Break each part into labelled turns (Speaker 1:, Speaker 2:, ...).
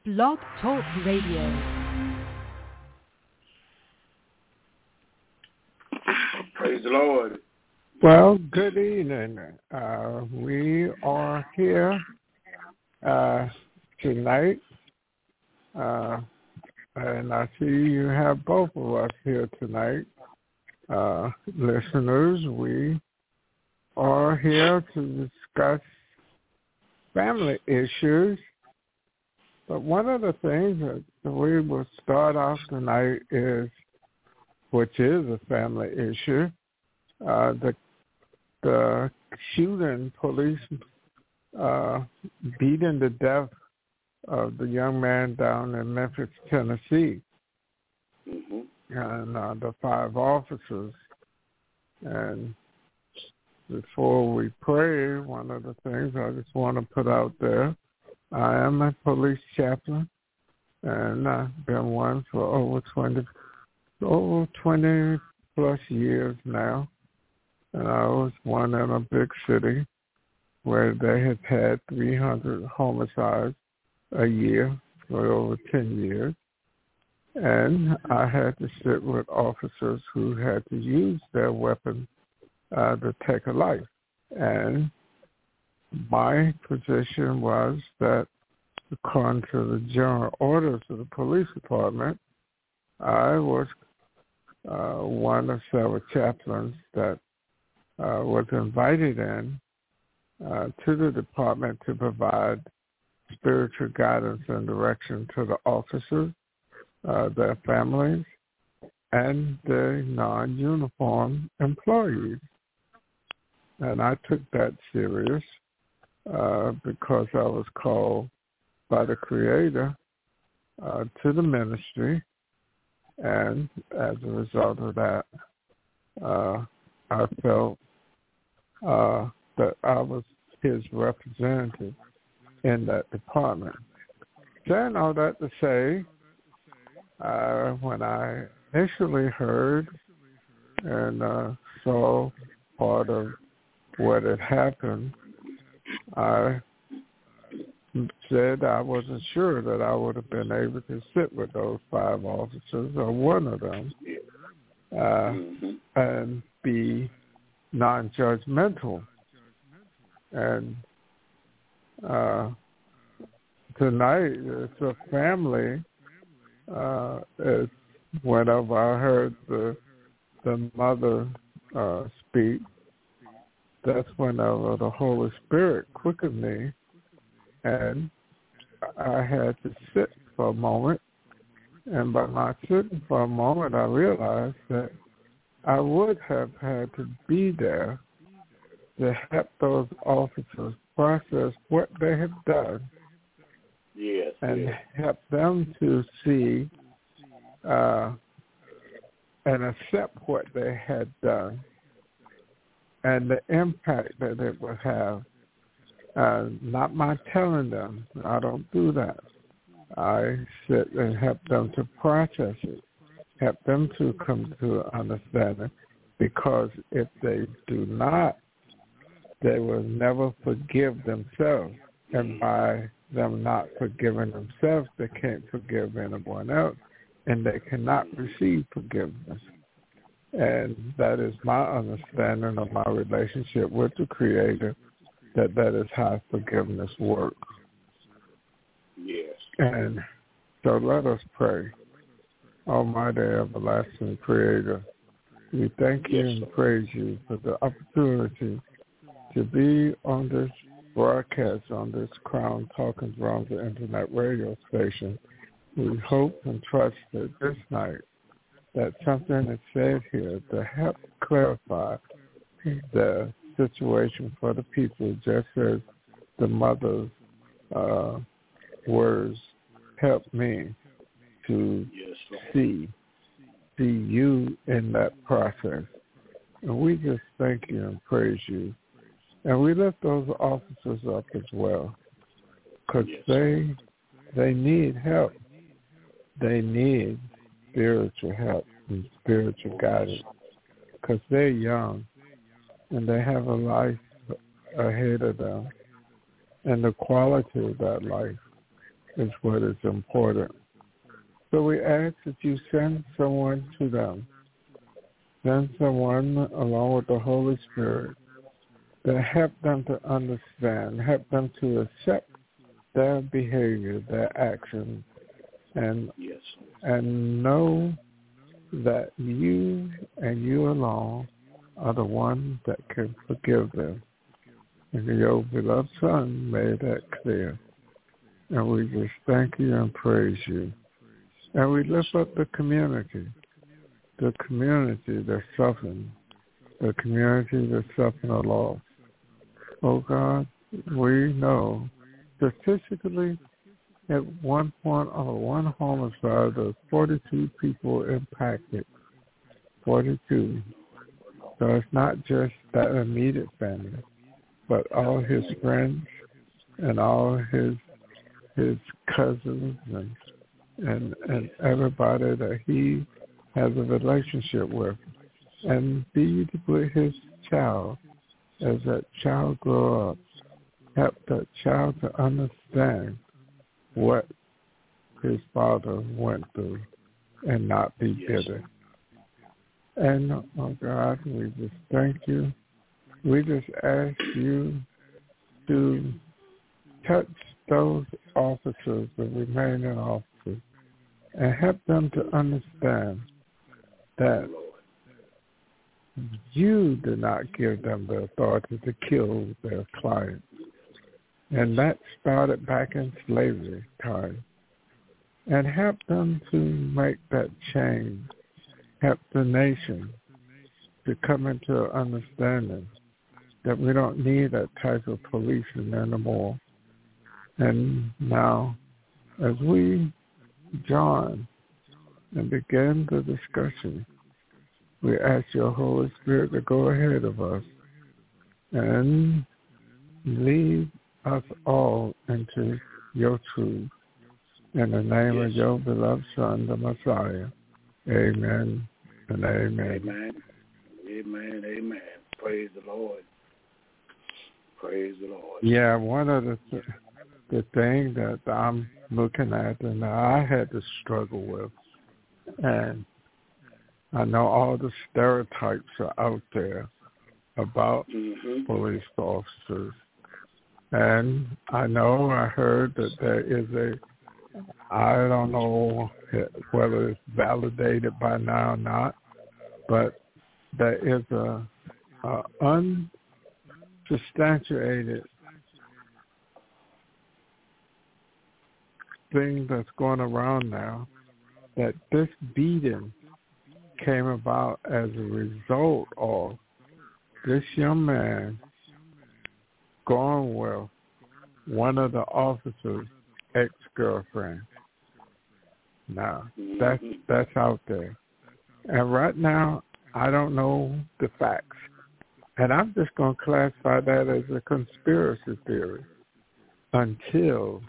Speaker 1: Blog Talk Radio.
Speaker 2: Praise the Lord.
Speaker 3: Well, good evening. We are here tonight, and I see you have both of us here tonight. Listeners, we are here to discuss family issues. But one of the things that we will start off tonight is, which is a family issue, the shooting, police beating to death of the young man down in Memphis, Tennessee, and the 5 officers. And before we pray, one of the things I just want to put out there, I am a police chaplain, and I've been one for over 20 plus years now. And I was one in a big city where they had 300 homicides a year for over 10 years. And I had to sit with officers who had to use their weapon to take a life. And my position was that, according to the general orders of the police department, I was one of several chaplains that was invited in to the department to provide spiritual guidance and direction to the officers, their families, and the non-uniform employees. And I took that serious because I was called by the Creator to the ministry, and as a result of that, I felt that I was his representative in that department. Saying all that to say, when I initially heard and saw part of what had happened, I said I wasn't sure that I would have been able to sit with those 5 officers or one of them and be non-judgmental. And tonight, it's a family. Whenever I heard the mother speak, that's whenever the Holy Spirit quickened me, and I had to sit for a moment. And by my sitting for a moment, I realized that I would have had to be there to help those officers process what they had done, and help them to see and accept what they had done and the impact that it would have. Not my telling them. I don't do that. I sit and help them to process it, help them to come to understanding, because if they do not, they will never forgive themselves. And by them not forgiving themselves, they can't forgive anyone else, and they cannot receive forgiveness. And that is my understanding of my relationship with the Creator, that is how forgiveness works.
Speaker 2: Yes.
Speaker 3: And so let us pray. Almighty, everlasting Creator, we thank you and praise you for the opportunity to be on this broadcast, on this Crown Talking Drums Internet radio station. We hope and trust that this night that something is said here to help clarify the situation for the people, just as the mother's words help me to see you in that process. And we just thank you and praise you. And we lift those officers up as well, because they need help. They need spiritual help and spiritual guidance, because they're young and they have a life ahead of them. And the quality of that life is what is important. So we ask that you send someone to them. Send someone along with the Holy Spirit that help them to understand, help them to accept their behavior, their actions, and know that you and you alone are the one that can forgive them. And your beloved Son made that clear. And we just thank you and praise you. And we lift up the community that's suffering, the community that's suffering a loss. Oh God, we know statistically at one point of one homicide, there's 42 people impacted. 42. So it's not just that immediate family, but all his friends and all his cousins and everybody that he has a relationship with. And be with his child as that child grow up. Help that child to understand what his father went through and not be bitter. And, oh God, we just thank you. We just ask you to touch those officers, the remaining officers, and help them to understand that you did not give them the authority to kill their clients. And that started back in slavery time. And help them to make that change. Help the nation to come into an understanding that we don't need that type of policing anymore. And now, as we join and begin the discussion, we ask your Holy Spirit to go ahead of us and lead us all into your truth. In the name of your beloved Son, the Messiah. Amen and amen.
Speaker 2: Amen. Amen. Amen. Praise the Lord. Praise the Lord.
Speaker 3: Yeah, one of the thing that I'm looking at and I had to struggle with, and I know all the stereotypes are out there about police officers. And I know I heard that there is I don't know whether it's validated by now or not, but there is a unsubstantiated thing that's going around now, that this beating came about as a result of this young man going with one of the officers' ex-girlfriend. Now, that's out there. And right now, I don't know the facts. And I'm just going to classify that as a conspiracy theory until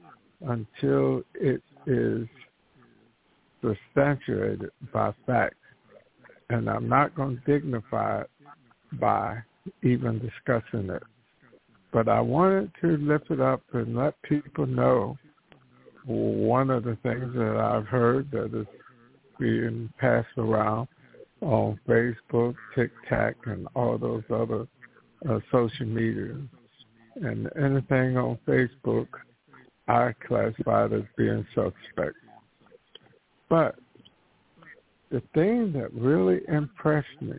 Speaker 3: it is substantiated by facts. And I'm not going to dignify it by even discussing it. But I wanted to lift it up and let people know one of the things that I've heard that is being passed around on Facebook, TikTok, and all those other social media. And anything on Facebook, I classify it as being suspect. But the thing that really impressed me,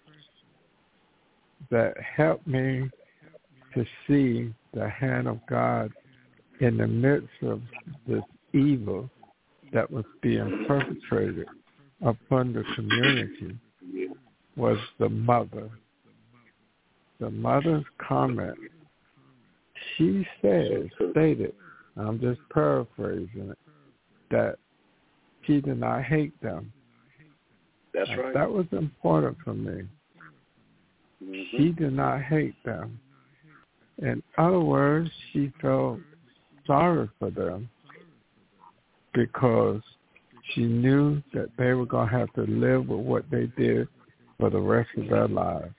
Speaker 3: that helped me to see the hand of God in the midst of this evil that was being perpetrated upon the community, was the mother. The mother's comment, she stated, I'm just paraphrasing it, that she did not hate them.
Speaker 2: That's right.
Speaker 3: That was important for me. She did not hate them. In other words, she felt sorry for them because she knew that they were going to have to live with what they did for the rest of their lives.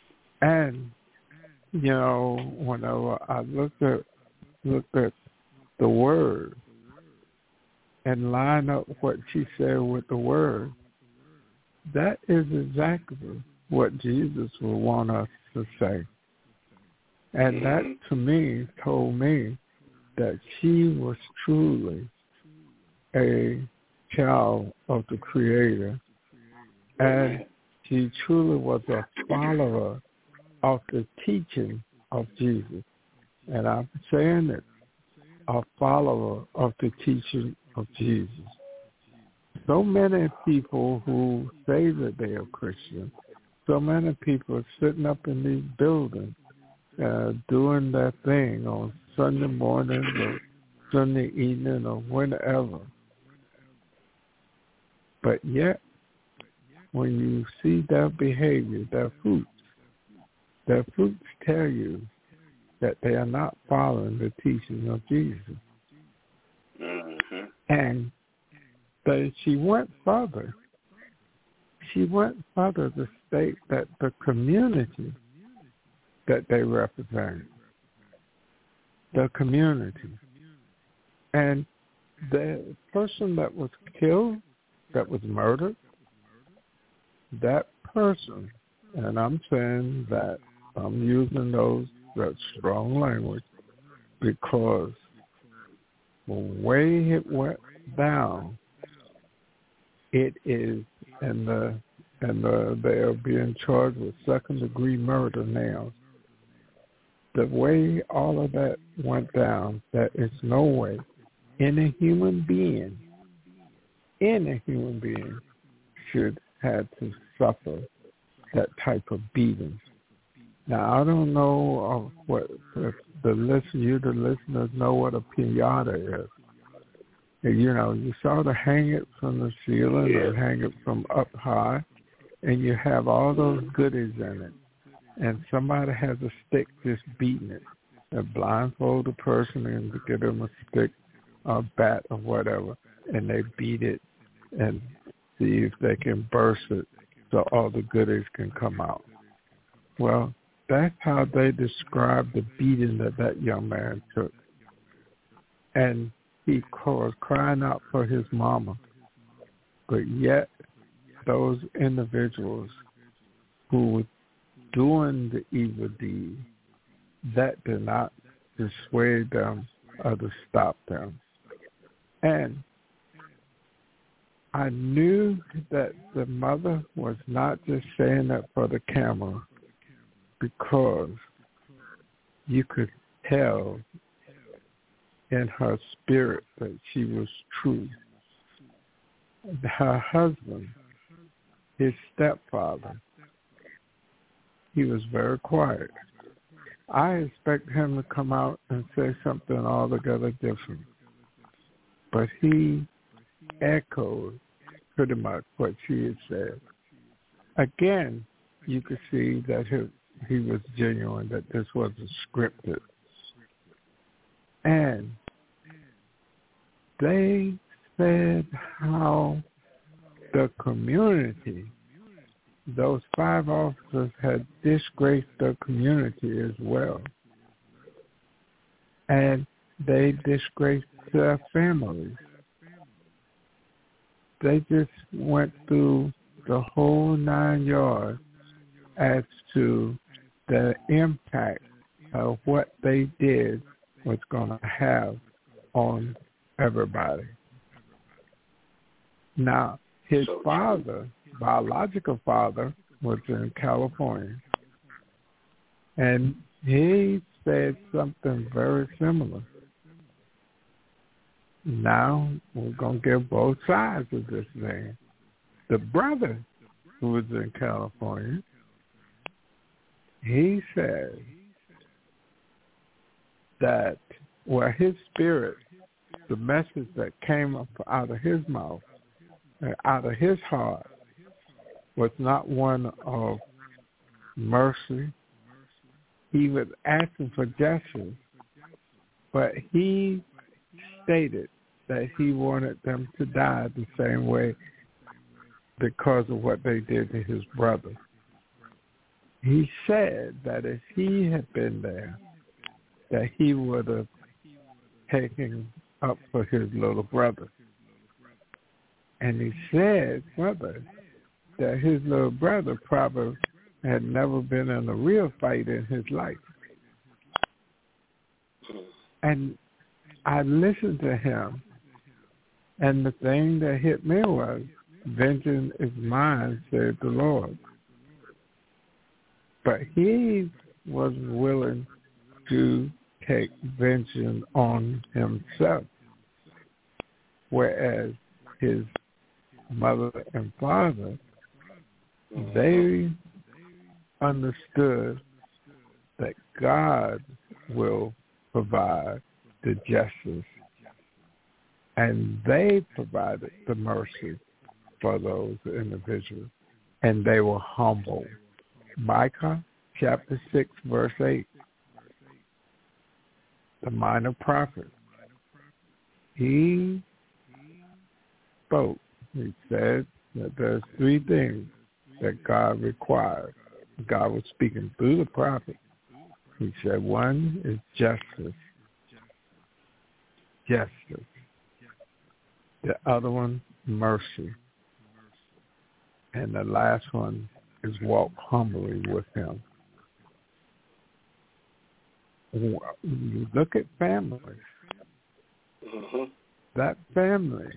Speaker 3: And, you know, whenever I looked at the Word and line up what she said with the Word, that is exactly what Jesus would want us to say. And that, to me, told me that she was truly a child of the Creator, and she truly was a follower of the teaching of Jesus. And I'm saying it, a follower of the teaching of Jesus. So many people who say that they are Christian, so many people are sitting up in these buildings doing their thing on Sunday morning or Sunday evening or whenever. But yet, when you see their behavior, their fruits tell you that they are not following the teaching of Jesus.
Speaker 2: Mm-hmm.
Speaker 3: And she went further. She went further to state that the community that they represent, the community, and the person that was killed, that was murdered, that person, and I'm saying that I'm using that strong language because the way it went down, it is, and they are being charged with second-degree murder now. The way all of that went down, there is no way any human being should have to suffer that type of beating. Now, I don't know what if the listeners know what a piñata is. You know, you sort of hang it from the ceiling or hang it from up high, and you have all those goodies in it. And somebody has a stick just beating it. They blindfold the person and give them a stick or bat or whatever, and they beat it and see if they can burst it so all the goodies can come out. Well, that's how they describe the beating that young man took. And he was crying out for his mama. But yet, those individuals who were doing the evil deed, that did not dissuade them or to stop them. And I knew that the mother was not just saying that for the camera, because you could tell in her spirit that she was true. Her husband, his stepfather, he was very quiet. I expect him to come out and say something altogether different. But he echoed pretty much what she had said. Again, you could see that he was genuine, that this wasn't scripted. And they said how the community, those 5 officers had disgraced the community as well. And they disgraced their families. They just went through the whole 9 yards as to the impact of what they did was going to have on everybody. Now, his father, biological father, was in California, and he said something very similar. Now, we're going to give both sides of this thing. The brother who was in California, he said that, well, his spirit, the message that came up out of his mouth, out of his heart, was not one of mercy. He was asking for justice, but he stated that he wanted them to die the same way because of what they did to his brother. He said that if he had been there, that he would have taking up for his little brother. And he said, brother, that his little brother probably had never been in a real fight in his life. And I listened to him, and the thing that hit me was, vengeance is mine, said the Lord. But he was willing to take vengeance on himself, whereas his mother and father, they understood that God will provide the justice, and they provided the mercy for those individuals, and they were humble. Micah chapter 6, verse 8, the minor prophet, he spoke. He said that there's three things that God requires. God was speaking through the prophet. He said one is justice. Justice. The other one, mercy. And the last one is walk humbly with him. When you look at families, that family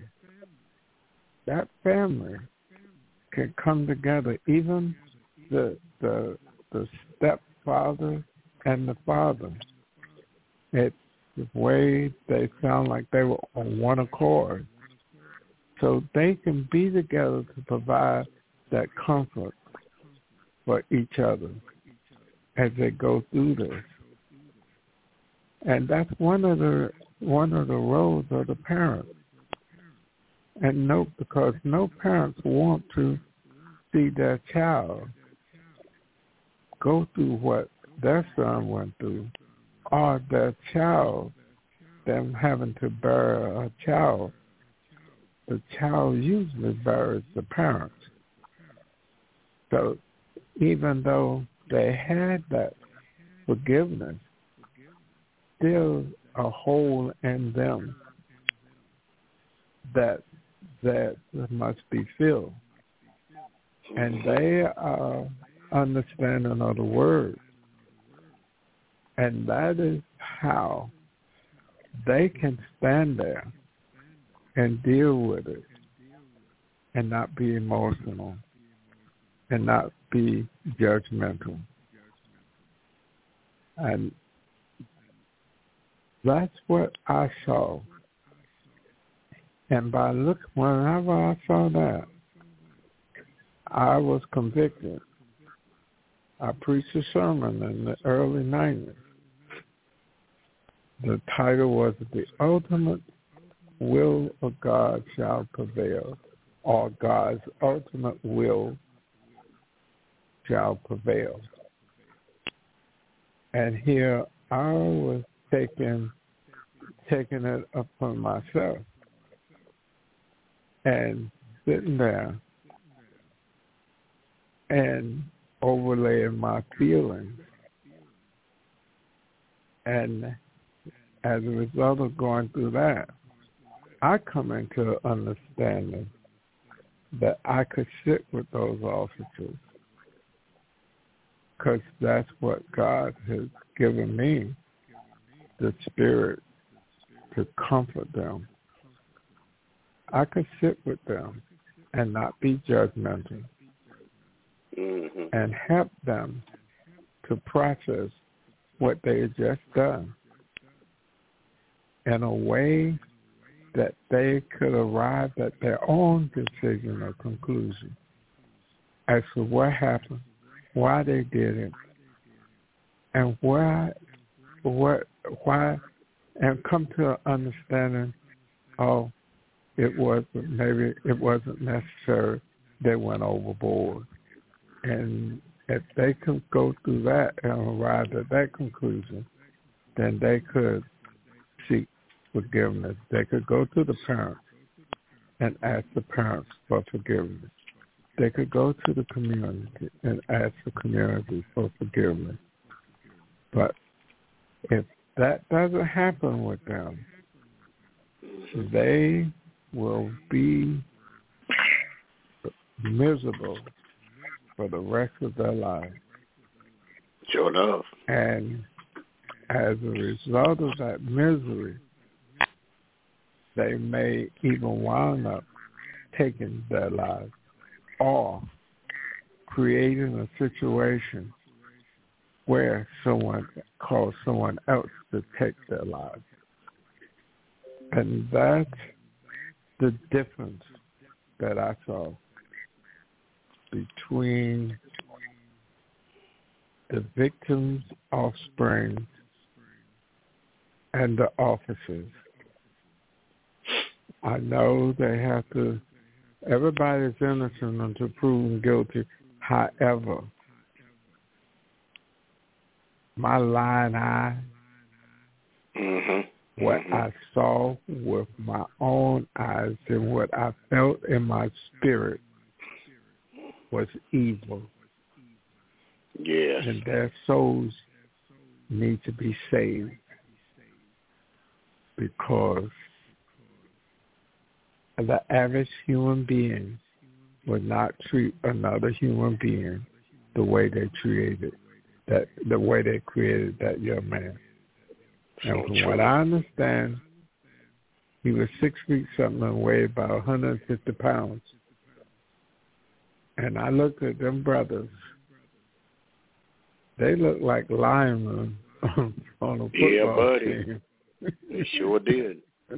Speaker 3: can come together. Even the stepfather and the father, it's the way they sound like they were on one accord. So they can be together to provide that comfort for each other as they go through this. And that's one of the roles of the parents. And because no parents want to see their child go through what their son went through, or their child, them having to bury a child. The child usually buries the parents. So even though they had that forgiveness, still a hole in them that must be filled. And they are understanding of the word. And that is how they can stand there and deal with it and not be emotional and not be judgmental. And that's what I saw. And whenever I saw that, I was convicted. I preached a sermon in the early 90s. The title was The Ultimate Will of God Shall Prevail, or God's Ultimate Will Shall Prevail. And here I was taking it upon myself and sitting there and overlaying my feelings. And as a result of going through that, I come into understanding that I could sit with those officers because that's what God has given me, the spirit to comfort them. I could sit with them and not be judgmental and help them to process what they had just done in a way that they could arrive at their own decision or conclusion as to what happened, why they did it, and why, and come to an understanding of maybe it wasn't necessary, they went overboard. And if they could go through that and arrive at that conclusion, then they could seek forgiveness. They could go to the parents and ask the parents for forgiveness. They could go to the community and ask the community for forgiveness. But if that doesn't happen with them, they will be miserable for the rest of their lives.
Speaker 2: Sure enough.
Speaker 3: And as a result of that misery, they may even wind up taking their lives or creating a situation where someone calls someone else to take their lives. And that's the difference that I saw between the victim's offspring and the officers. I know they have to, everybody's innocent until proven guilty. However, my lying eye, what I saw with my own eyes and what I felt in my spirit was evil.
Speaker 2: Yes.
Speaker 3: And their souls need to be saved because the average human being would not treat another human being the way they created that young man. And from what I understand, he was 6 feet something and weighed about 150 pounds. And I looked at them brothers. They looked like linemen on a football team.
Speaker 2: They sure did.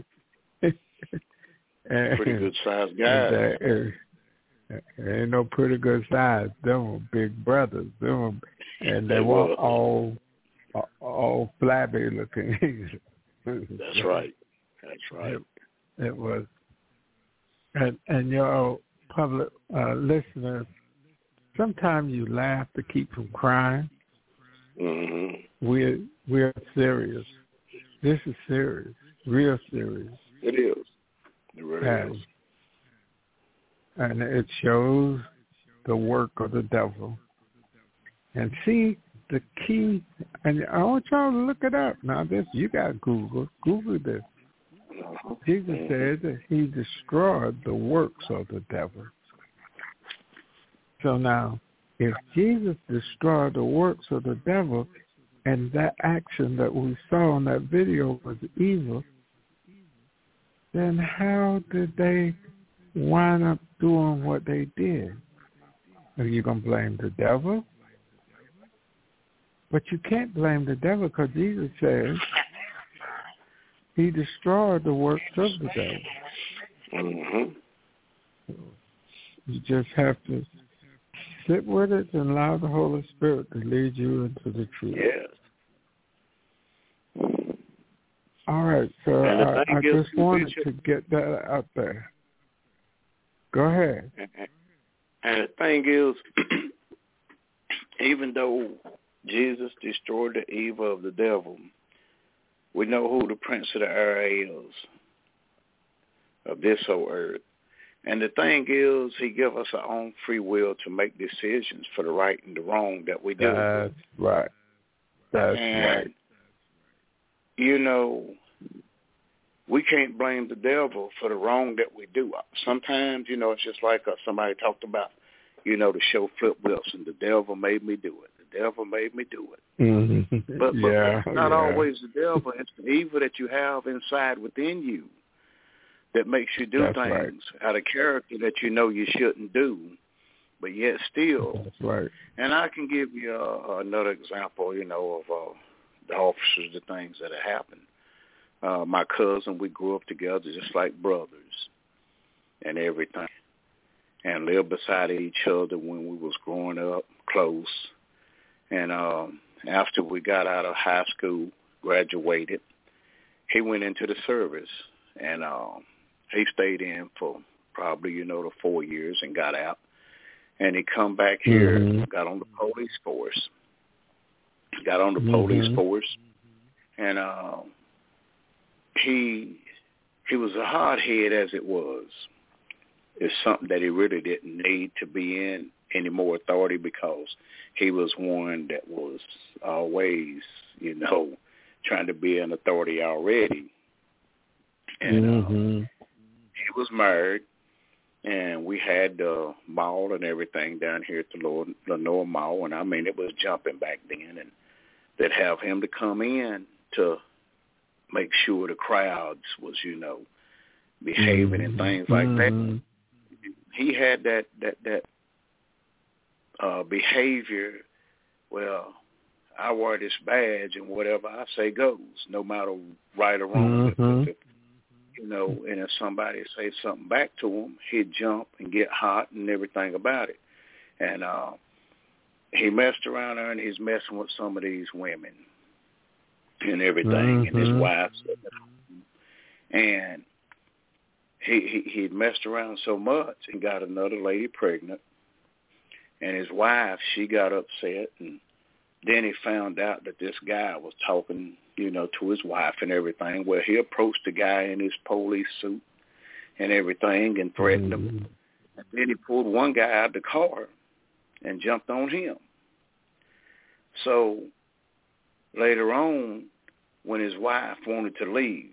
Speaker 2: Pretty good sized guys.
Speaker 3: Ain't no pretty good size. Them were big brothers. And they weren't all flabby looking.
Speaker 2: That's right. That's right.
Speaker 3: It was. And your public listeners, sometimes you laugh to keep from crying. We're serious. This is serious, real serious.
Speaker 2: It is. It really is.
Speaker 3: And it shows the work of the devil. And see, the key, and I want y'all to look it up. Now, this, you got Google this. Jesus said that he destroyed the works of the devil. So now, if Jesus destroyed the works of the devil, and that action that we saw in that video was evil, then how did they wind up doing what they did? Are you going to blame the devil? But you can't blame the devil because Jesus says he destroyed the works of the devil. You just have to sit with it and allow the Holy Spirit to lead you into the truth.
Speaker 2: Yes.
Speaker 3: All right, so I just wanted to get that out there. Go ahead.
Speaker 2: And the thing is, even though Jesus destroyed the evil of the devil, we know who the prince of the air is, of this whole earth. And the thing is, he gives us our own free will to make decisions for the right and the wrong that we do.
Speaker 3: That's right. That's right.
Speaker 2: You know, we can't blame the devil for the wrong that we do. Sometimes, you know, it's just like somebody talked about, you know, the show Flip Wilson. The devil made me do it. The devil made me do it. But it's not always the devil. It's the evil that you have inside within you that makes you do things out of character that you know you shouldn't do, but yet still.
Speaker 3: That's right.
Speaker 2: And I can give you another example, you know, of the officers, the things that have happened. My cousin, we grew up together just like brothers and everything, and lived beside each other when we was growing up close. And after we got out of high school, graduated, he went into the service, and he stayed in for probably, you know, the 4 years and got out. And he come back here, got on the police force. And he was a hardhead as it was. It's something that he really didn't need to be in any more authority because he was one that was always, you know, trying to be an authority already. And he was married, and we had the mall and everything down here at the Lenore Mall, and I mean, it was jumping back then, and they'd have him to come in to make sure the crowds was, behaving and things like that. He had that behavior. Well, I wear this badge, and whatever I say goes, no matter right or wrong. And if somebody say something back to him, he'd jump and get hot and everything about it. And he messed around there, and he's messing with some of these women and everything, and his wife. And he'd messed around so much and got another lady pregnant. And his wife, she got upset, and then he found out that this guy was talking, to his wife and everything. Well, he approached the guy in his police suit and everything and threatened him. And then he pulled one guy out of the car and jumped on him. So later on, when his wife wanted to leave,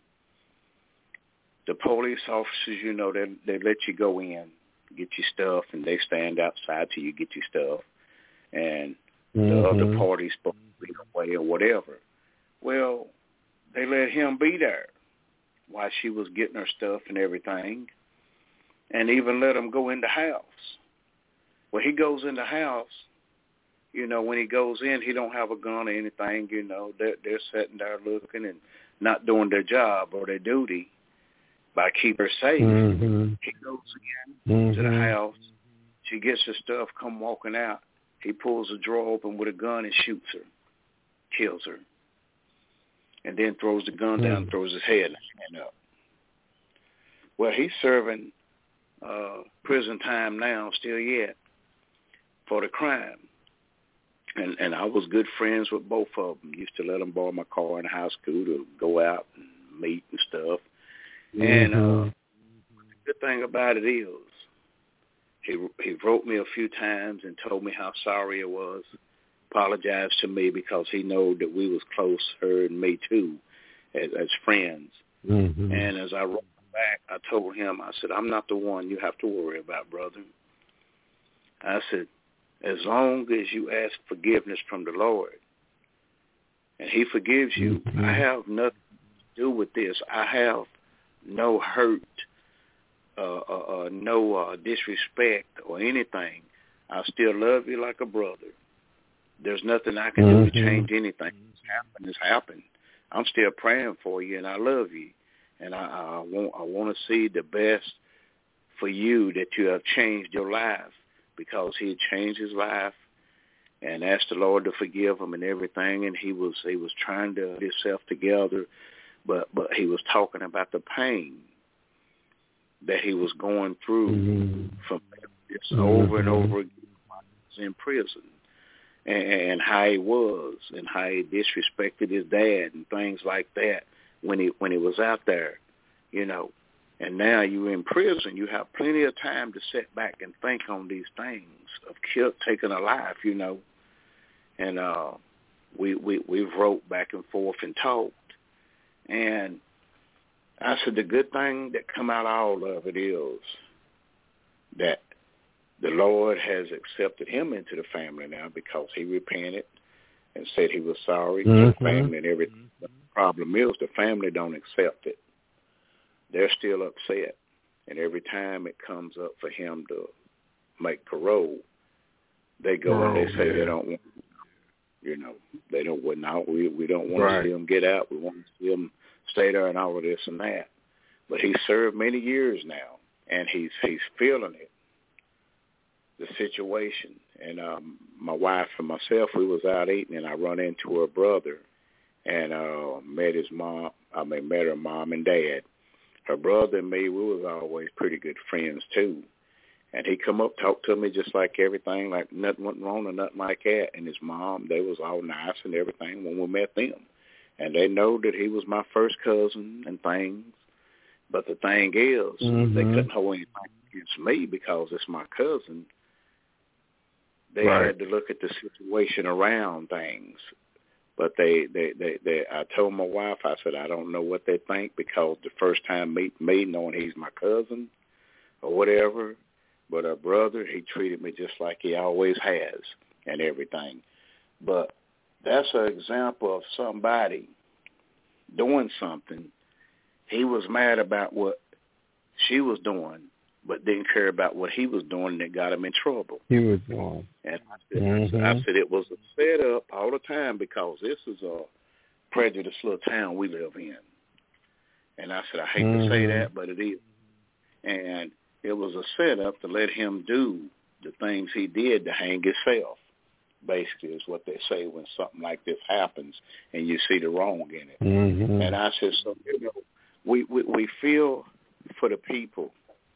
Speaker 2: the police officers, they let you go in, get your stuff, and they stand outside till you get your stuff. And the other party's supposed to be away or whatever. Well, they let him be there while she was getting her stuff and everything, and even let him go in the house. Well, he goes in the house, when he goes in, he don't have a gun or anything, they're sitting there looking and not doing their job or their duty by keeping her safe. He goes in to the house. She gets her stuff, come walking out. He pulls a drawer open with a gun and shoots her, kills her, and then throws the gun down and throws his head up. Well, he's serving prison time now, still yet, for the crime. And I was good friends with both of them. Used to let them borrow my car in high school to go out and meet and stuff. And the good thing about it is, he wrote me a few times and told me how sorry it was, apologized to me because he knew that we was close, her and me too, as friends. And as I wrote back, I told him, I said, I'm not the one you have to worry about, brother. I said, as long as you ask forgiveness from the Lord and he forgives you, I have nothing to do with this. I have no hurt, no disrespect or anything. I still love you like a brother. There's nothing I can do to change anything. It's happened. I'm still praying for you, and I love you. And I want to see the best for you, that you have changed your life, because he had changed his life and asked the Lord to forgive him and everything. And he was trying to get himself together, but he was talking about the pain that he was going through from this over and over again while he was in prison, and how he was and how he disrespected his dad and things like that when he was out there, And now you're in prison. You have plenty of time to sit back and think on these things of taking a life, And we wrote back and forth and talked. And I said the good thing that come out of all of it is that the Lord has accepted him into the family now, because he repented and said he was sorry to the family and everything. The problem is the family don't accept it. They're still upset. And every time it comes up for him to make parole, they go and they say they don't want, they don't want out. We don't want to see him get out. We want to see him stay there and all of this and that. But he's served many years now, and he's feeling it, the situation. And my wife and myself, we was out eating, and I run into her brother and met his mom. Met her mom and dad. Her brother and me, we was always pretty good friends too. And he come up, talked to me just like everything, like nothing went wrong or nothing like that. And his mom, they was all nice and everything when we met them. And they know that he was my first cousin and things. But the thing is, they couldn't hold anything against me because it's my cousin. They had to look at the situation around things. But they I told my wife, I said, I don't know what they think, because the first time meeting me, knowing he's my cousin or whatever, but a brother, he treated me just like he always has and everything. But that's an example of somebody doing something. He was mad about what she was doing, but didn't care about what he was doing, and it got him in trouble.
Speaker 3: He was doing.
Speaker 2: And I said it was a setup all the time, because this is a prejudiced little town we live in. And I said, I hate to say that, but it is. And it was a setup to let him do the things he did to hang himself, basically, is what they say when something like this happens and you see the wrong in it. And I said, so, we feel for the people.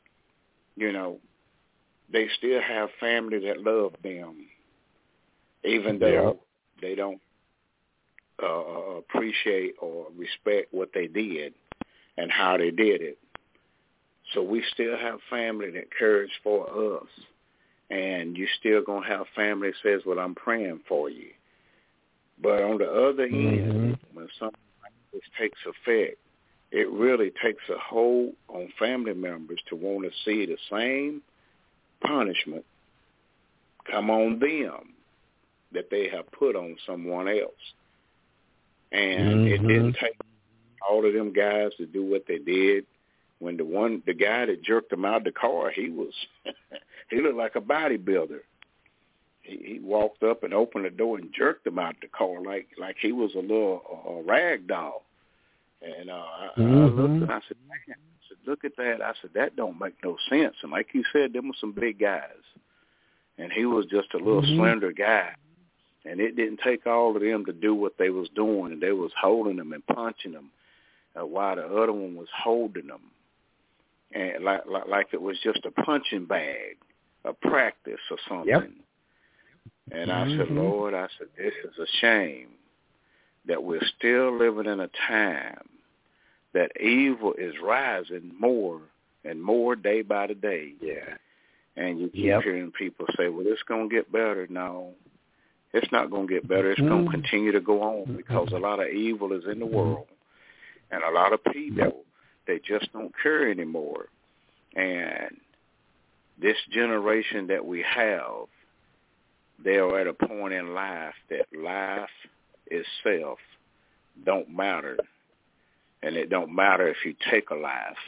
Speaker 2: They still have family that love them, even though they don't appreciate or respect what they did and how they did it. So we still have family that cares for us, and you still going to have family that says, well, I'm praying for you. But on the other end, when something like this takes effect, it really takes a hold on family members to want to see the same punishment come on them that they have put on someone else. And it didn't take all of them guys to do what they did. When the guy that jerked him out of the car, he looked like a bodybuilder. He walked up and opened the door and jerked him out of the car like he was a little rag doll. And I looked and I said, man, look at that. I said, that don't make no sense. And like you said, them were some big guys. And he was just a little slender guy. And it didn't take all of them to do what they was doing. And they was holding them and punching them while the other one was holding them. And like it was just a punching bag, a practice or something. Yep. And I said, Lord, this is a shame that we're still living in a time that evil is rising more and more day by the day. Yeah. And you keep hearing people say, well, it's going to get better. No, it's not going to get better. It's going to continue to go on, because a lot of evil is in the world. And a lot of people, they just don't care anymore. And this generation that we have, they are at a point in life that life itself don't matter. And it don't matter if you take a life,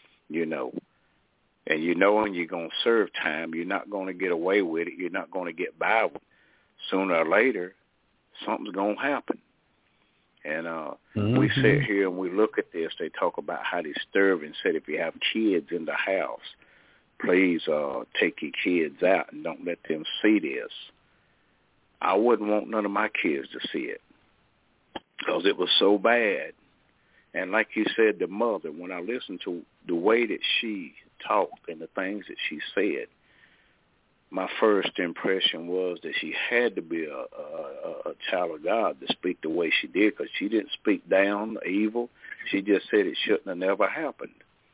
Speaker 2: And when you're going to serve time, you're not going to get away with it. You're not going to get by with it. Sooner or later, something's going to happen. And we sit here and we look at this. They talk about how disturbing. Said if you have kids in the house, please take your kids out and don't let them see this. I wouldn't want none of my kids to see it, because it was so bad. And like you said, the mother, when I listened to the way that she talked and the things that she said, my first impression was that she had to be a child of God to speak the way she did, because she didn't speak down evil. She just said it shouldn't have never happened,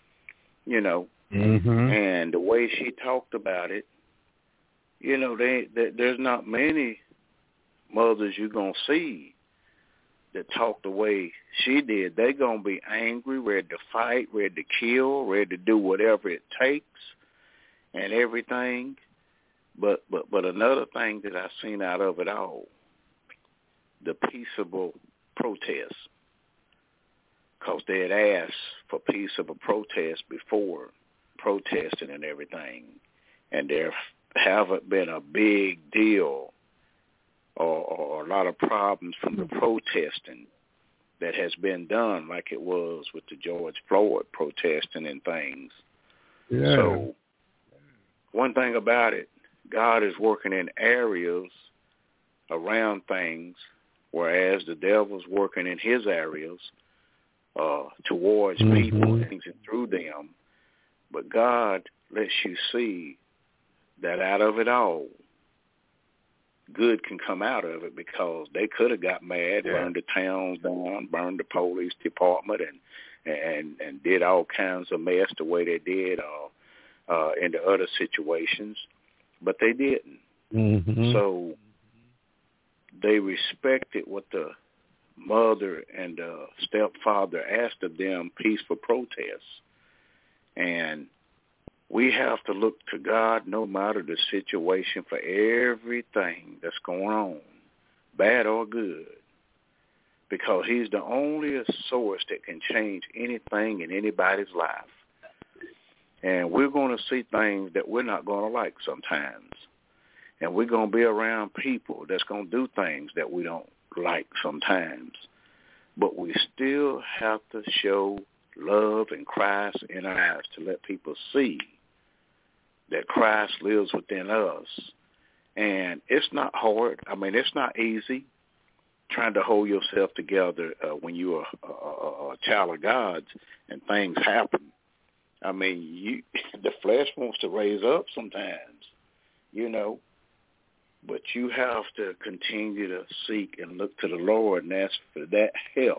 Speaker 2: And the way she talked about it, there's not many mothers you're going to see that talk the way she did. They're going to be angry, ready to fight, ready to kill, ready to do whatever it takes and everything. But another thing that I've seen out of it all, the peaceable protests, because they had asked for peaceable protest before protesting and everything, and there haven't been a big deal or a lot of problems from the protesting that has been done like it was with the George Floyd protesting and things. Yeah. So one thing about it, God is working in areas around things, whereas the devil's working in his areas towards people and through them. But God lets you see that out of it all, good can come out of it, because they could have got mad, burned the towns down, burned the police department, and did all kinds of mess the way they did in the other situations, but they didn't. So they respected what the mother and the stepfather asked of them peaceful protests. And we have to look to God no matter the situation for everything that's going on, bad or good, because he's the only source that can change anything in anybody's life. And we're going to see things that we're not going to like sometimes. And we're going to be around people that's going to do things that we don't like sometimes. But we still have to show love and Christ in our eyes to let people see that Christ lives within us. And it's not hard. I mean, it's not easy trying to hold yourself together when you're a child of God's and things happen. I mean, the flesh wants to raise up sometimes, you know, but you have to continue to seek and look to the Lord and ask for that help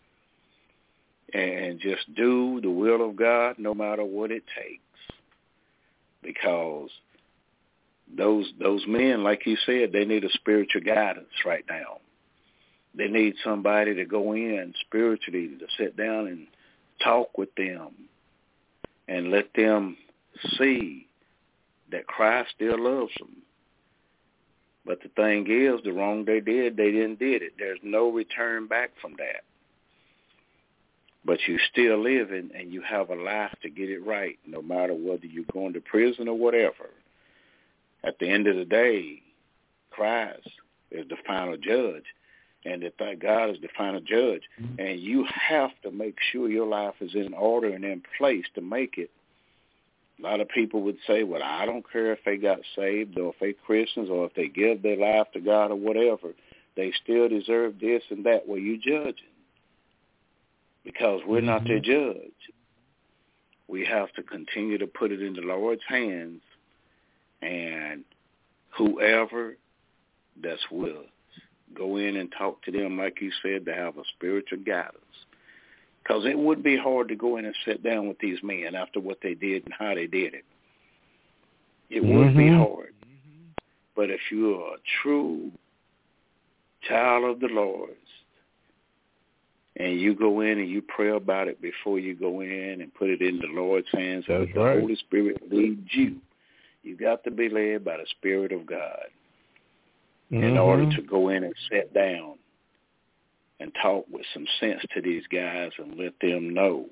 Speaker 2: and just do the will of God no matter what it takes, because those men, like you said, they need a spiritual guidance right now. They need somebody to go in spiritually to sit down and talk with them and let them see that Christ still loves them. But the thing is, the wrong they didn't did it. There's no return back from that. But you still living and you have a life to get it right, no matter whether you're going to prison or whatever. At the end of the day, Christ is the final judge, and that God is the final judge. And you have to make sure your life is in order and in place to make it. A lot of people would say, well, I don't care if they got saved or if they Christians or if they give their life to God or whatever. They still deserve this and that. Well, you judging, because we're not their judge. We have to continue to put it in the Lord's hands, and whoever that's with us, go in and talk to them, like you said, to have a spiritual guidance. Because it would be hard to go in and sit down with these men after what they did and how they did it. It would be hard. But if you're a true child of the Lord's, and you go in and you pray about it before you go in and put it in the Lord's hands, as the Holy Spirit leads you, you got to be led by the Spirit of God in order to go in and sit down and talk with some sense to these guys and let them know.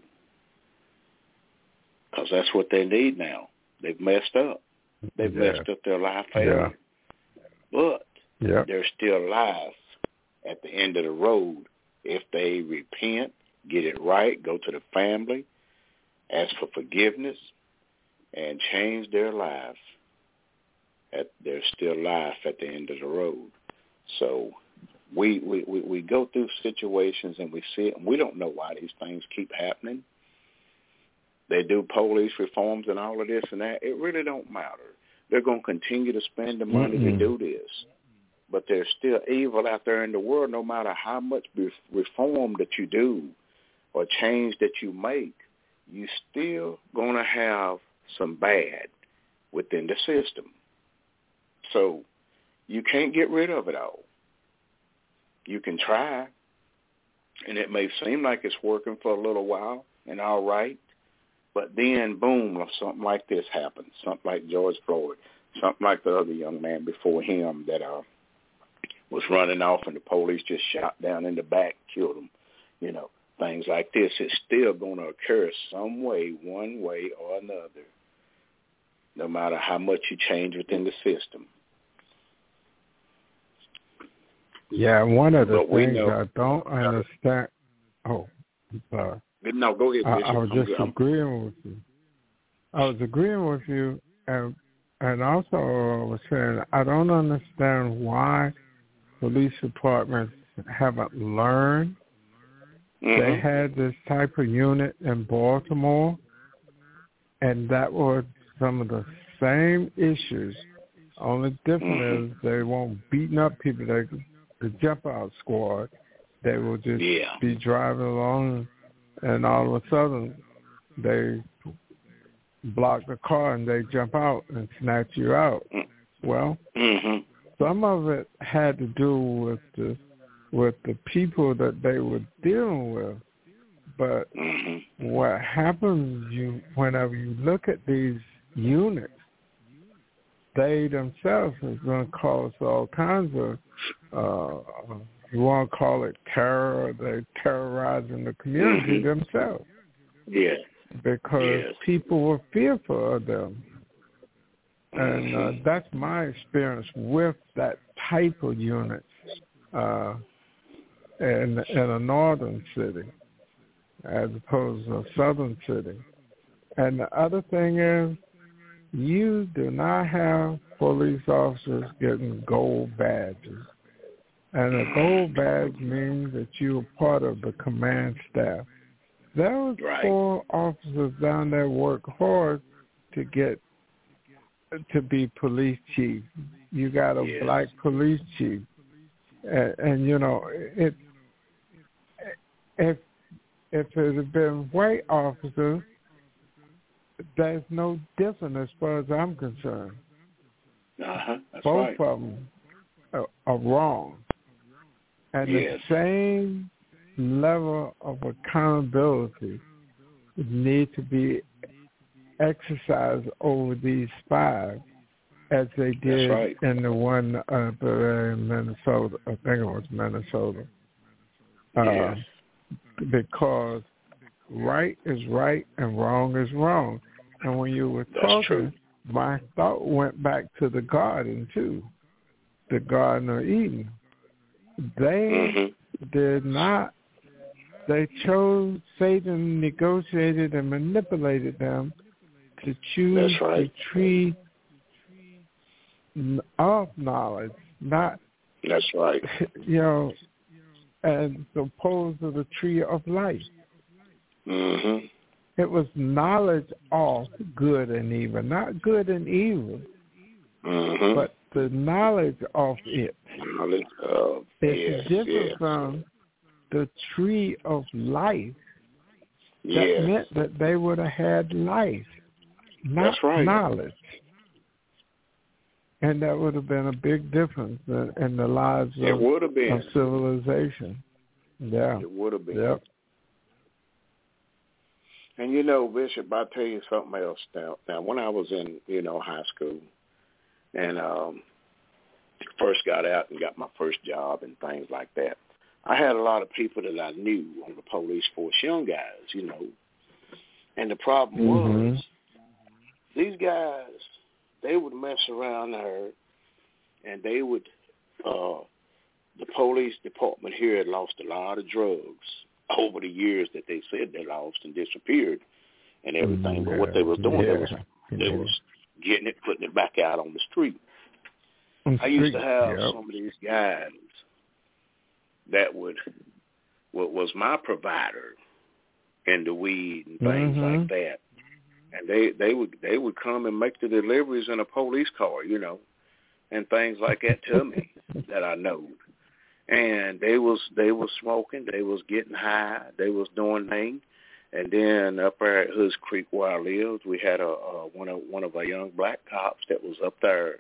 Speaker 2: Because that's what they need now. They've messed up. They've messed up their life. But there's still life at the end of the road if they repent, get it right, go to the family, ask for forgiveness, and change their life. There's still life at the end of the road. So we go through situations and we see it, and we don't know why these things keep happening. They do police reforms and all of this and that. It really don't matter. They're going to continue to spend the money to do this. But there's still evil out there in the world, no matter how much reform that you do or change that you make, you still going to have some bad within the system. So you can't get rid of it all. You can try, and it may seem like it's working for a little while and all right, but then, boom, something like this happens, something like George Floyd, something like the other young man before him that was running off and the police just shot down in the back, killed him, you know, things like this. It's still going to occur some way, one way or another, no matter how much you change within the system.
Speaker 3: Yeah, one of the things I don't understand. Oh, I'm sorry.
Speaker 2: No, go ahead.
Speaker 3: I was just agreeing with you. I was agreeing with you, and also I was saying I don't understand why police departments haven't learned. They had this type of unit in Baltimore, and that was some of the same issues. Only difference is they won't beating up people. The jump out squad, they will just be driving along, and all of a sudden they block the car and they jump out and snatch you out. Well, some of it had to do with the with the people that they were dealing with. But what happens whenever you look at these units, they themselves are going to cause all kinds of, you want to call it terror, they're terrorizing the community themselves.
Speaker 2: Yes.
Speaker 3: Because people were fearful of them. And that's my experience with that type of unit in a northern city as opposed to a southern city. And the other thing is, you do not have police officers getting gold badges. And a gold badge means that you're part of the command staff. There was 4 officers down there work hard to get to be police chief. You got a black police chief. And you know, if it had been white officers, there's no difference as far as I'm concerned.
Speaker 2: That's
Speaker 3: Both of them are wrong. And the same level of accountability need to be exercised over these 5 as they did in the one in Minnesota. I think it was Minnesota. Because right is right and wrong is wrong. And when you were talking, my thought went back to the garden, too, the Garden of Eden. They did not, they chose, Satan negotiated and manipulated them to choose the tree of knowledge, not, you know, as opposed to the tree of life. It was knowledge of good and evil, not good and evil, but the knowledge of it. It's different from the tree of life. That meant that they would have had life, not knowledge. And that would have been a big difference in the lives of civilization. Yeah.
Speaker 2: It would have been.
Speaker 3: Yep.
Speaker 2: And, you know, Bishop, I'll tell you something else now. When I was in, you know, high school and first got out and got my first job and things like that, I had a lot of people that I knew on the police force, young guys, you know. And the problem was these guys, they would mess around there and they would, the police department here had lost a lot of drugs over the years that they said they lost and disappeared and everything. But what they was doing, they was getting it, putting it back out on the street. I used to have some of these guys that was my provider in the weed and things like that. And they would come and make the deliveries in a police car, you know, and things like that to me that I know. And they was smoking, they was getting high, they was doing things. And then up there at Hoods Creek where I lived, we had one of our young black cops that was up there.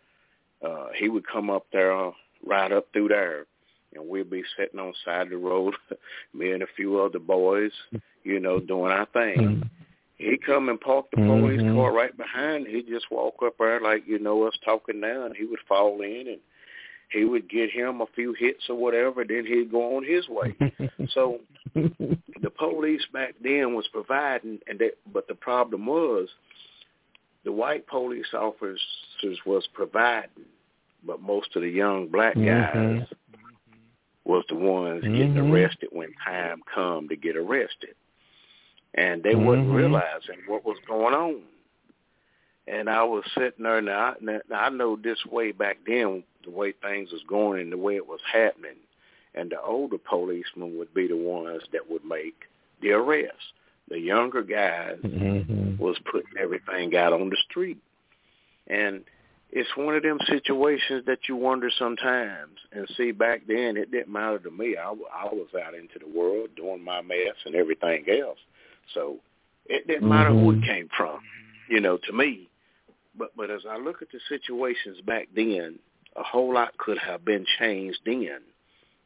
Speaker 2: He would come up there, right up through there, and we'd be sitting on the side of the road, me and a few other boys, you know, doing our thing. He'd come and park the police car right behind. He'd just walk up there like, you know, us talking now, and he would fall in, and he would get him a few hits or whatever, then he'd go on his way. So the police back then was providing, but the problem was the white police officers was providing, but most of the young black guys was the ones getting arrested when time come to get arrested. And they wasn't realizing what was going on. And I was sitting there, now I know this way back then, the way things was going and the way it was happening. And the older policemen would be the ones that would make the arrest. The younger guys was putting everything out on the street. And it's one of them situations that you wonder sometimes. And see, back then, it didn't matter to me. I was out into the world doing my mess and everything else. So it didn't matter who it came from, you know, to me. But as I look at the situations back then, a whole lot could have been changed then.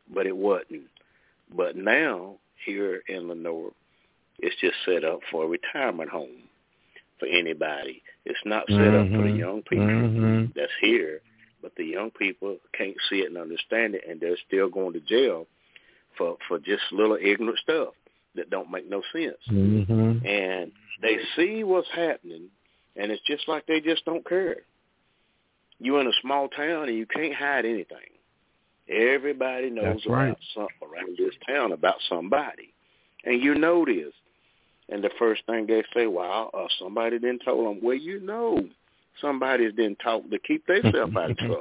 Speaker 2: but it wasn't. But now, here in Lenoir, it's just set up for a retirement home for anybody. It's not set up for the young people that's here, but the young people can't see it and understand it, and they're still going to jail for just little ignorant stuff that don't make no sense. And they see what's happening, and it's just like they just don't care. You're in a small town, and you can't hide anything. Everybody knows about something around this town about somebody, and you know this. And the first thing they say, well, somebody didn't tell them. Well, you know somebody didn't talk to keep themselves out of trouble.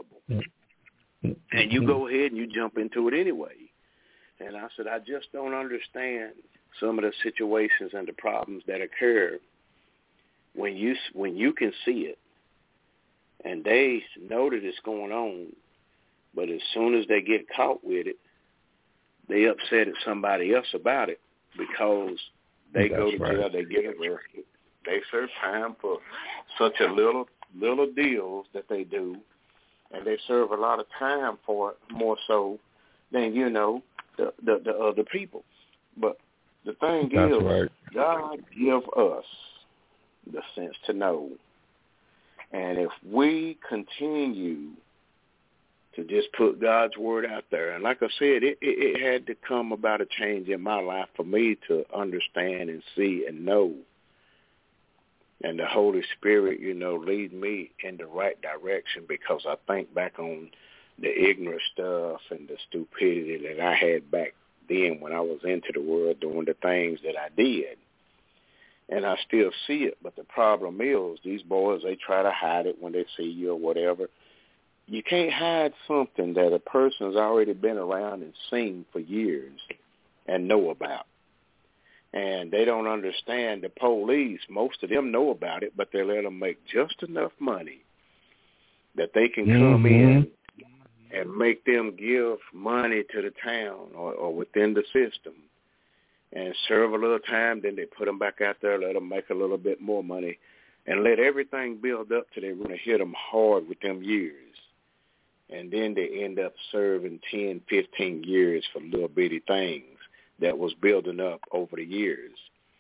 Speaker 2: And you go ahead and you jump into it anyway. And I said, I just don't understand some of the situations and the problems that occur when you can see it. And they know that it's going on, but as soon as they get caught with it, they upset at somebody else about it because they go to jail, they get arrested, they serve time for such a little deals that they do, and they serve a lot of time for it, more so than, the other people. But the thing is, God give us the sense to know. And if we continue to just put God's word out there, and like I said, it had to come about a change in my life for me to understand and see and know. And the Holy Spirit, lead me in the right direction, because I think back on the ignorant stuff and the stupidity that I had back then when I was into the world doing the things that I did. And I still see it, but the problem is these boys, they try to hide it when they see you or whatever. You can't hide something that a person's already been around and seen for years and know about. And they don't understand the police. Most of them know about it, but they let them make just enough money that they can come in and make them give money to the town or within the system and serve a little time. Then they put them back out there, let them make a little bit more money, and let everything build up till they want to hit them hard with them years. And then they end up serving 10, 15 years for little bitty things that was building up over the years.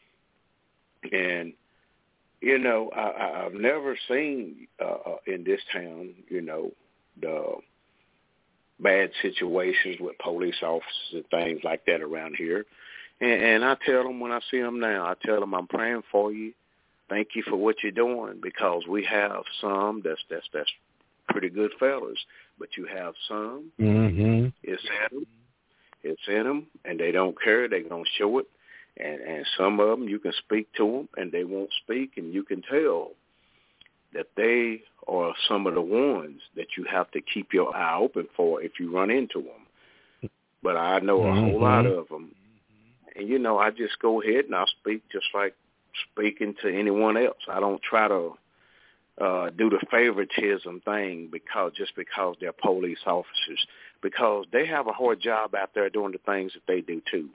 Speaker 2: And, I've never seen in this town, the bad situations with police officers and things like that around here. And I tell them when I see them now, I tell them I'm praying for you. Thank you for what you're doing, because we have some that's pretty good fellas, but you have some, it's in them, and they don't care. They're going to show it. And some of them, you can speak to them, and they won't speak, and you can tell that they are some of the ones that you have to keep your eye open for if you run into them. But I know a whole lot of them. And, I just go ahead and I speak just like speaking to anyone else. I don't try to do the favoritism thing because they're police officers, because they have a hard job out there doing the things that they do too.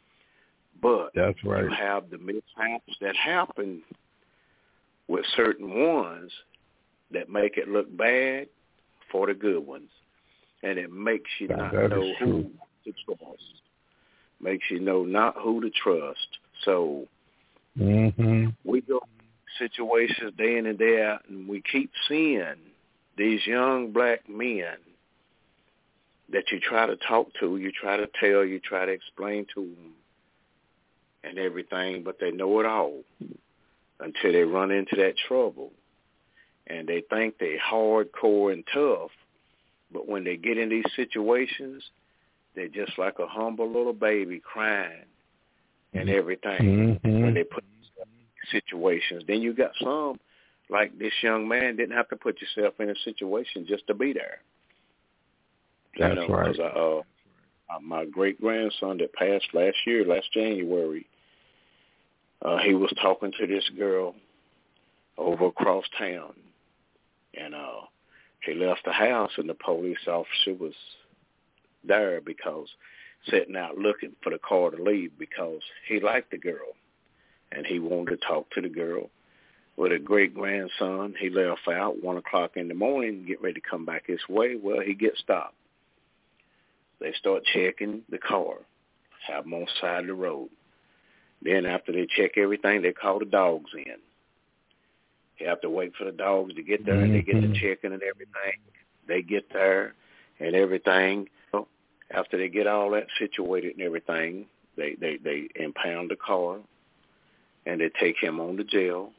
Speaker 2: But
Speaker 3: that's right.
Speaker 2: You have the mishaps that happen with certain ones that make it look bad for the good ones, and it makes you not know who to trust. Makes you know not who to trust. So we go situations day in and day out, and we keep seeing these young black men that you try to talk to, you try to tell, you try to explain to them and everything, but they know it all until they run into that trouble. And they think they're hardcore and tough, but when they get in these situations, they're just like a humble little baby crying and everything when they put situations. Then you got some, like this young man didn't have to put yourself in a situation just to be there.
Speaker 3: That's right.
Speaker 2: Because my great-grandson that passed last January, he was talking to this girl over across town, and he left the house, and the police officer was there because sitting out looking for the car to leave because he liked the girl, and he wanted to talk to the girl. With a great-grandson, he left out 1 o'clock in the morning, get ready to come back his way. Well, he gets stopped. they start checking the car, have them on the side of the road. Then after they check everything, they call the dogs in. You have to wait for the dogs to get there, and they get to checking and everything. They get there and everything. After they get all that situated and everything, they impound the car, and they take him on to jail.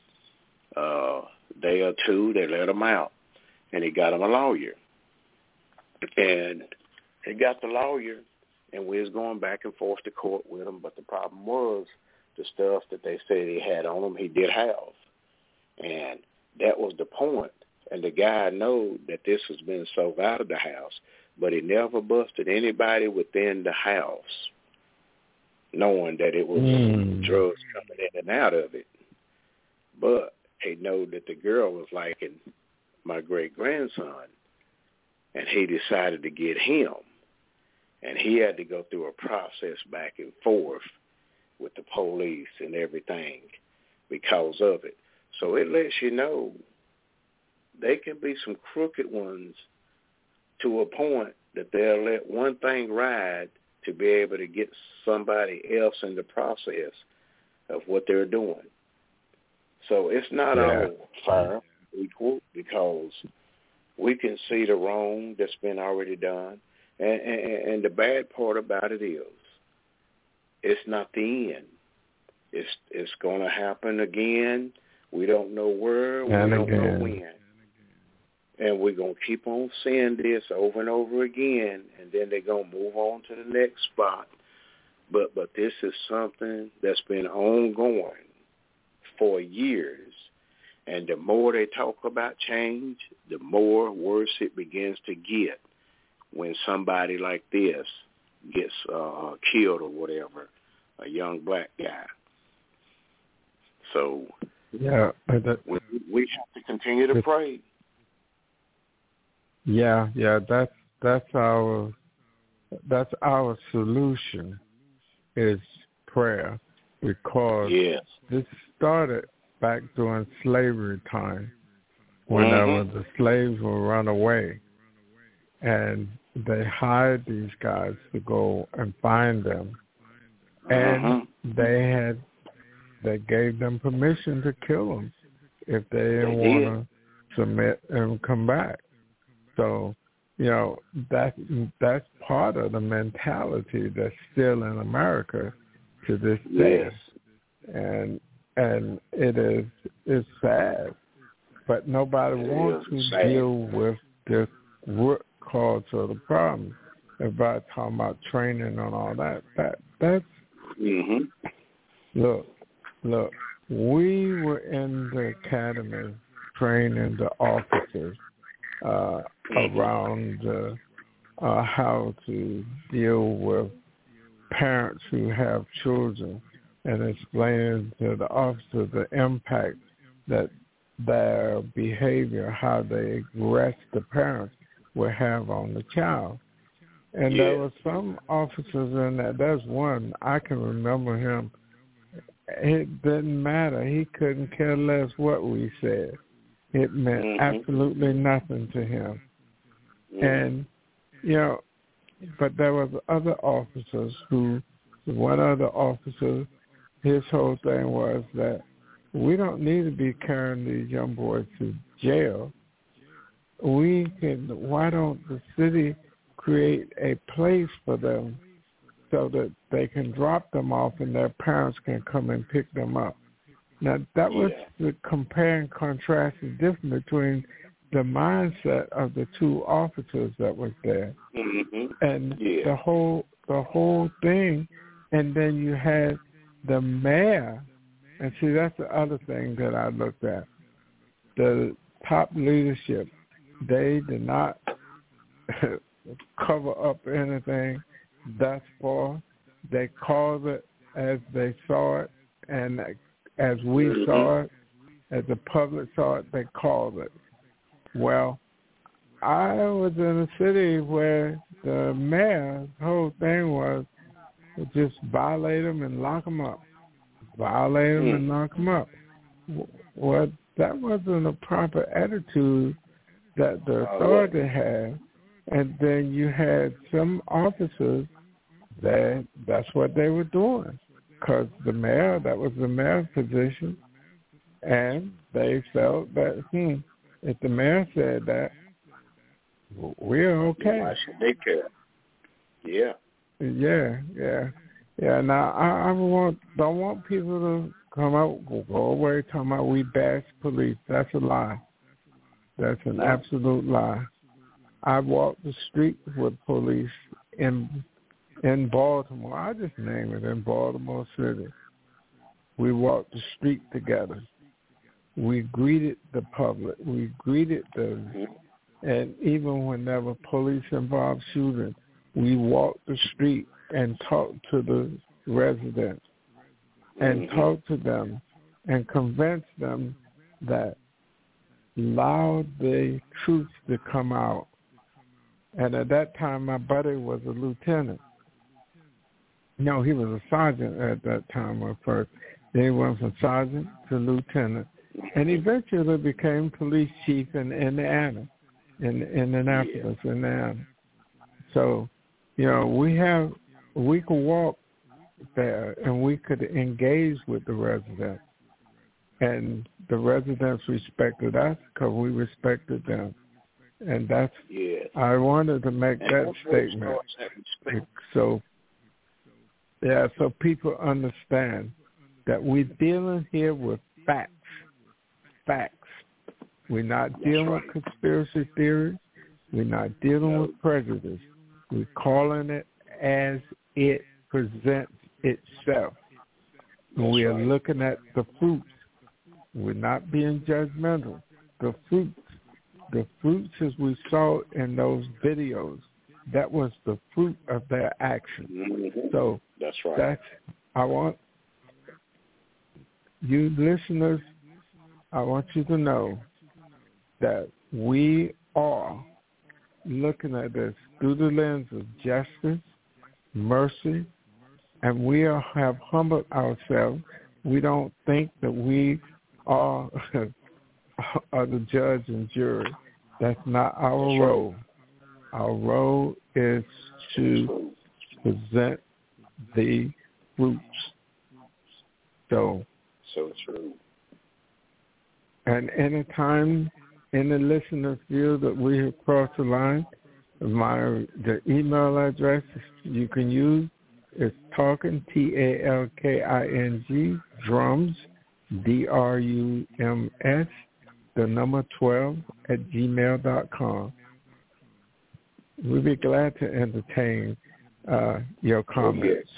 Speaker 2: Day or two, they let him out, and he got him a lawyer. And he got the lawyer, and we was going back and forth to court with him, but the problem was the stuff that they said he had on him, he did have. And that was the point. And the guy knew that this has been sold out of the house, but he never busted anybody within the house, knowing that it was drugs coming in and out of it. But he knew that the girl was liking my great-grandson, and he decided to get him. And he had to go through a process back and forth with the police and everything because of it. So it lets you know they can be some crooked ones to a point that they'll let one thing ride to be able to get somebody else in the process of what they're doing. So it's not all fair, equal, because we can see the wrong that's been already done. And the bad part about it is it's not the end. It's going to happen again. We don't know where. We don't know when. And we're going to keep on seeing this over and over again, and then they're going to move on to the next spot. But this is something that's been ongoing for years. And the more they talk about change, the more worse it begins to get when somebody like this gets killed or whatever, a young black guy. So we have to continue to pray.
Speaker 3: Yeah, that's our solution is prayer, because this started back during slavery time, whenever the slaves will run away, and they hired these guys to go and find them, and they gave them permission to kill them if they didn't want to submit and come back. So, that's part of the mentality that's still in America to this day. And it's sad, but nobody wants to deal with the root cause of the problem. Everybody talking about training and all that. That's Look, we were in the academy training the officers around how to deal with parents who have children, and explaining to the officer the impact that their behavior, how they aggress the parents, will have on the child. And there were some officers in that. There's one, I can remember him. It didn't matter. He couldn't care less what we said. It meant absolutely nothing to him. And, but there was other officers one other officer, his whole thing was that we don't need to be carrying these young boys to jail. Why don't the city create a place for them so that they can drop them off and their parents can come and pick them up? Now, that was the compare and contrast the difference between the mindset of the two officers that was there and the whole thing. And then you had the mayor, and see, that's the other thing that I looked at. The top leadership, they did not cover up anything thus far. They called it as they saw it, and as we saw it, as the public saw it, they called it. Well, I was in a city where the mayor's whole thing was just violate them and lock them up. Violate them and lock them up. Well, that wasn't a proper attitude that the authority had. And then you had some officers that's what they were doing, because that was the mayor's position, and they felt that, if the mayor said that, we're okay.
Speaker 2: Why should they care? Yeah.
Speaker 3: Yeah. Now I don't want people to come out, go away talking about we bash police. That's a lie. That's an absolute lie. I walked the street with police in Baltimore. I just name it, in Baltimore City. We walked the street together. We greeted the public. We greeted them. And even whenever police involved shooting, we walked the street and talked to the residents and talked to them and convinced them that allowed the troops to come out. And at that time, my buddy was a lieutenant. No, he was a sergeant at that time at first. Then he went from sergeant to lieutenant, and eventually became police chief in Indiana, in Indianapolis, Indiana. So, we could walk there and we could engage with the residents. And the residents respected us because we respected them. And that's, I wanted to make that statement. So people understand that we're dealing here with facts. We're not dealing with conspiracy theories. We're not dealing with prejudice. We're calling it as it presents itself. We are looking at the fruits. We're not being judgmental. The fruits as we saw in those videos, that was the fruit of their action. So
Speaker 2: that's right.
Speaker 3: I want you listeners, I want you to know that we are looking at this through the lens of justice, mercy, and we have humbled ourselves. We don't think that we are the judge and jury. That's not our role. Our role is to present the fruits. So
Speaker 2: true.
Speaker 3: And any time in the listener's view that we have crossed the line, the email address you can use is talking, TALKING, drums, DRUMS, the number 12 at gmail.com. We'd be glad to entertain your comments.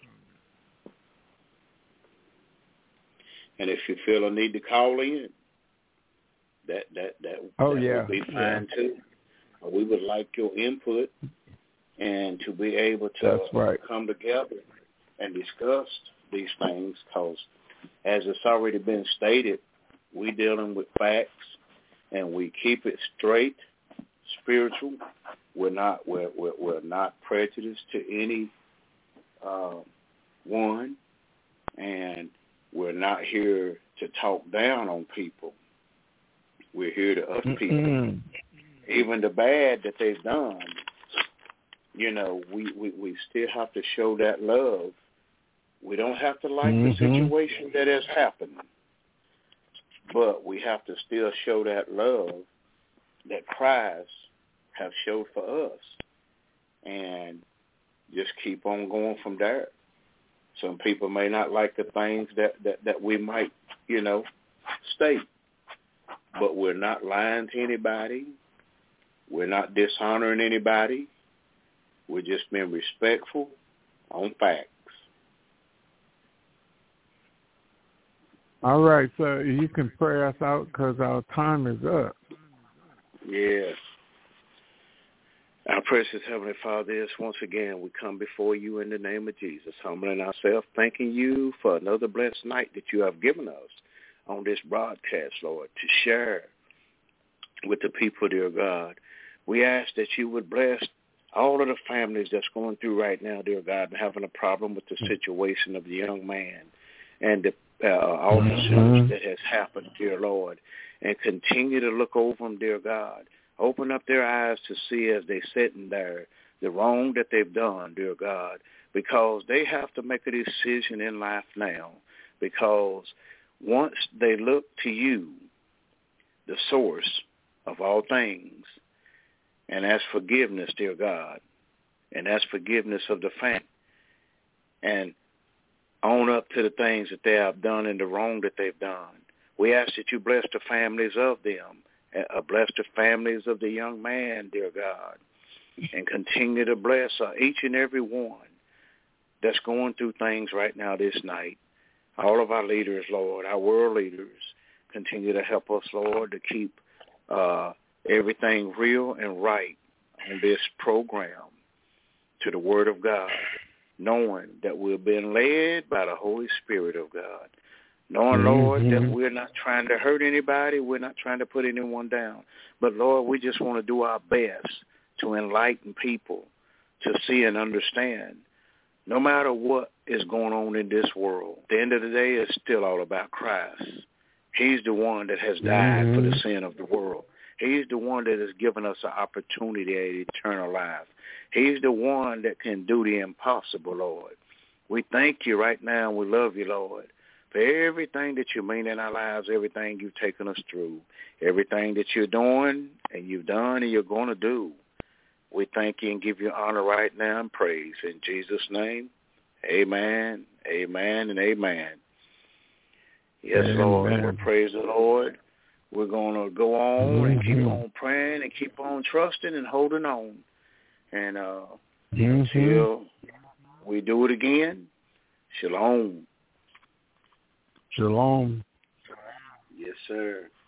Speaker 2: And if you feel a need to call in, that would be fine too. We would like your input and to be able to come together and discuss these things, because as it's already been stated, we're dealing with facts and we keep it straight, spiritual. We're not prejudiced to any one, and we're not here to talk down on people. We're here to up people. Even the bad that they've done, we still have to show that love. We don't have to like the situation that has happened, but we have to still show that love that Christ have showed for us, and just keep on going from there. Some people may not like the things that we might, state, but we're not lying to anybody. We're not dishonoring anybody. We're just being respectful on facts.
Speaker 3: All right, so you can pray us out because our time is up.
Speaker 2: Yes. Our precious Heavenly Father, once again, we come before you in the name of Jesus, humbling ourselves, thanking you for another blessed night that you have given us on this broadcast, Lord, to share with the people, dear God. We ask that you would bless all of the families that's going through right now, dear God, and having a problem with the situation of the young man and the officers that has happened, dear Lord, and continue to look over them, dear God. Open up their eyes to see as they sitting there the wrong that they've done, dear God, because they have to make a decision in life now, because once they look to you, the source of all things, and that's forgiveness, dear God, and that's forgiveness of the family, and own up to the things that they have done and the wrong that they've done. We ask that you bless the families of them, bless the families of the young man, dear God, and continue to bless each and every one that's going through things right now this night. All of our leaders, Lord, our world leaders, continue to help us, Lord, to keep everything real and right on this program to the Word of God, knowing that we're being led by the Holy Spirit of God. Knowing, Lord, that we're not trying to hurt anybody, we're not trying to put anyone down. But, Lord, we just want to do our best to enlighten people to see and understand, no matter what is going on in this world, at the end of the day, it's still all about Christ. He's the one that has died for the sin of the world. He's the one that has given us an opportunity at eternal life. He's the one that can do the impossible, Lord. We thank you right now. We love you, Lord, for everything that you mean in our lives, everything you've taken us through, everything that you're doing and you've done and you're going to do. We thank you and give you honor right now and praise. In Jesus' name, amen, amen, and amen. Yes, amen. Lord, we praise the Lord. We're going to go on and keep on praying and keep on trusting and holding on. And until we do it again, shalom.
Speaker 3: Shalom.
Speaker 2: Yes, sir.